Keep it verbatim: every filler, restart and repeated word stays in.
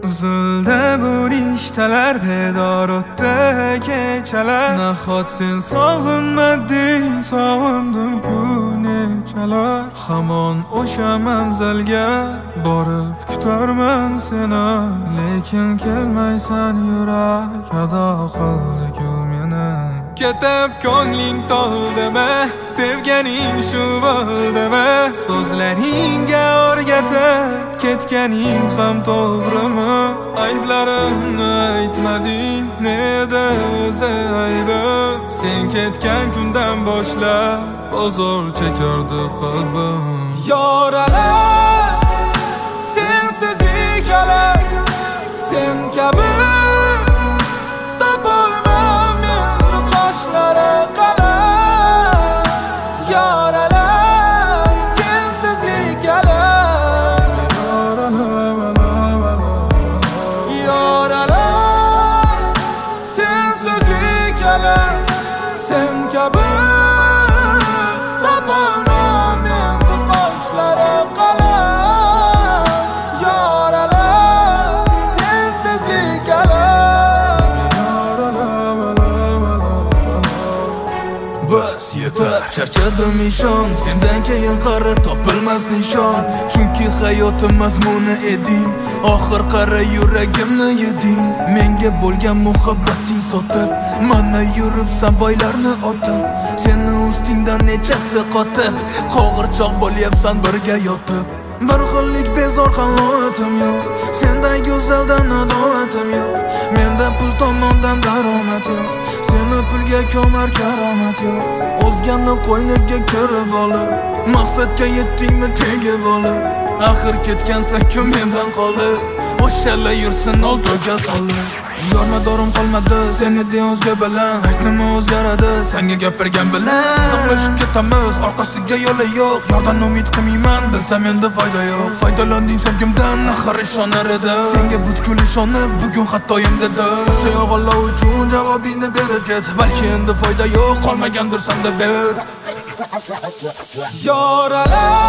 Zulda bu rishtalar bedor o'tdi kechalar. Nahot sen sog'inmading, sog'indim ku nechalar. Hamon o'sha manzilga borib kutarman seni, lekin kelmaysan, yurak ado qildi-ku meni. Ketib ko'ngling to'ldimi, sevganing shu bo'ldimi? So'zlaringga o'rgatib ketganing ham to'g'rimi? Ayblarimni aytmading, neda o'zi aybim? Sen ketgan kundan boshlab ozor chekardi qalbim. Yoralar, sensiz yikalar, sen kabi topolmam endi qoshlari qalin. Yoralar, sensizlik alam. Yoralar, sensizlik alam. Sen kabi topolmam endi qoshlari qalin. Yoralar, sensizlik alam. Bas yetar, charchadim ishon, sendan keyin qari topilmas nishon. Chunki hayotim mazmuni eding, oxir qara yuragimni yeding. Menga bo'lgan muhabbating sotib, mana yuribsan boylarni otib. Seni ustingdan nechasi qotib, qo'g'irchoq bo'lyapsan birga yotib. Bir xillik bezor halovatim yo'q, senday go'zaldan adovatim yo'q. Menda pul tomondan daromad yo'q, seni pulga ko'mar karomat yo'q. O'zgani qo'yniga kirib olib, maqsadga yetdingmi tegib olib. Axir ketgansan-ku mendan qolib, o'shala yursin oltoga solib. Yormadorim qolmadi seni de o'zga bilan, aytdim o'zgaradi senga gapirgan bilan. To'qnashib ketamiz, orqasiga yo'li yo'q. Yordan umid qilmayman, bilsam endi foyda yo'q. Foydalanding sevgimdan, axir ishonar edi. Senga butkul ishonib, bugun xatoyim dedi. O'sha o'g'illar uchun javobingni berib ket, balki endi foyda yo'q, qolmagandir senda bet. Yoralar